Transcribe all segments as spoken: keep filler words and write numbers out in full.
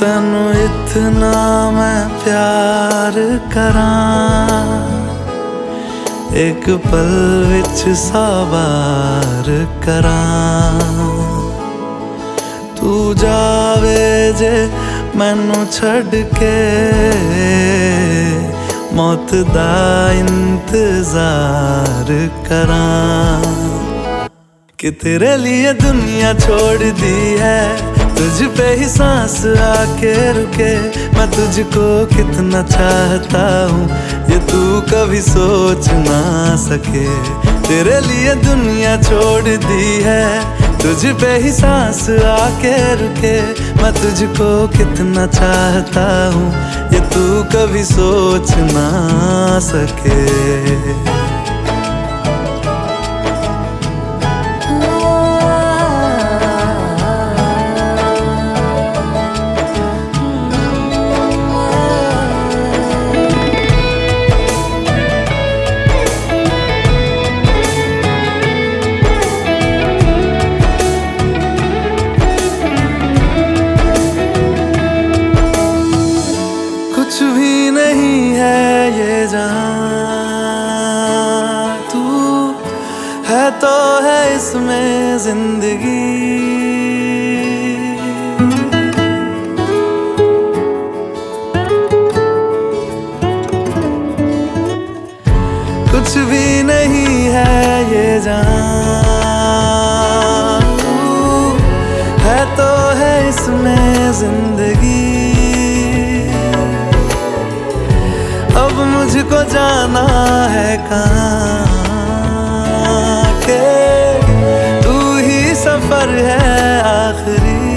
तेनू इतना मैं प्यार करां, एक पल विच सौ बार करां। तू जावे जे मैनू छड़ के, मौत दा इंतजार करां। कि तेरे लिए दुनिया छोड़ दी है, तुझ पे ही सांस आके रुके। मैं तुझको कितना चाहता हूँ ये तू कभी सोच ना सके। तेरे लिए दुनिया छोड़ दी है, तुझ पे ही सांस आके रुके। मैं तुझको कितना चाहता हूँ ये तू कभी सोच ना सके। कुछ भी नहीं है ये जहां, तू है तो है इसमें जिंदगी। कुछ भी नहीं है ये जहां, तू है तो है इसमें जिंदगी। अब मुझको जाना है कहाँ के तू ही सफर है आखिरी।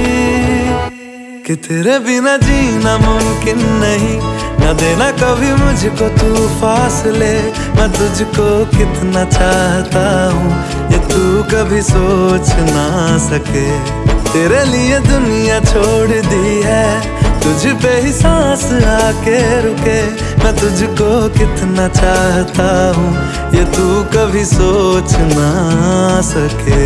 कि तेरे बिना जीना मुमकिन नहीं, न देना कभी मुझको तू फासले। मैं तुझको कितना चाहता हूँ ये तू कभी सोच ना सके। तेरे लिए दुनिया छोड़ दी है, तुझ पे ही सांस आके रुके। मैं तुझको कितना चाहता हूँ ये तू कभी सोच ना सके।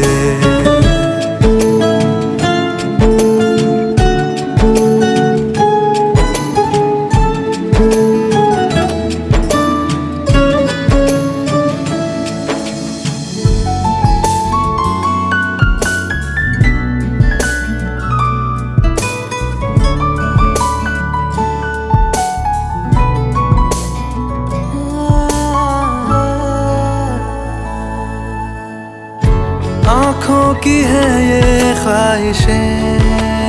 आँखों की है ये ख्वाहिशें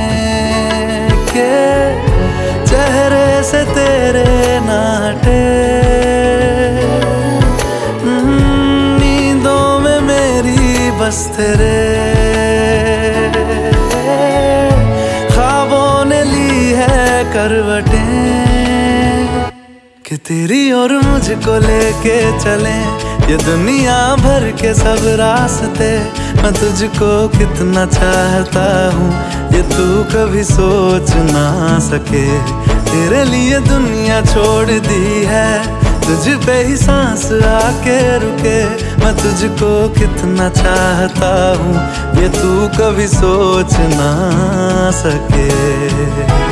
के चेहरे से तेरे ना हटे। नींदों में मेरी बस तेरे ख्वाबों ने ली है करवटें। कि तेरी और मुझको लेके चले ये दुनिया भर के सब रास्ते। मैं तुझको कितना चाहता हूँ ये तू कभी सोच ना सके। तेरे लिए दुनिया छोड़ दी है, तुझ पे ही सांस आके रुके। मैं तुझको कितना चाहता हूँ ये तू कभी सोच ना सके।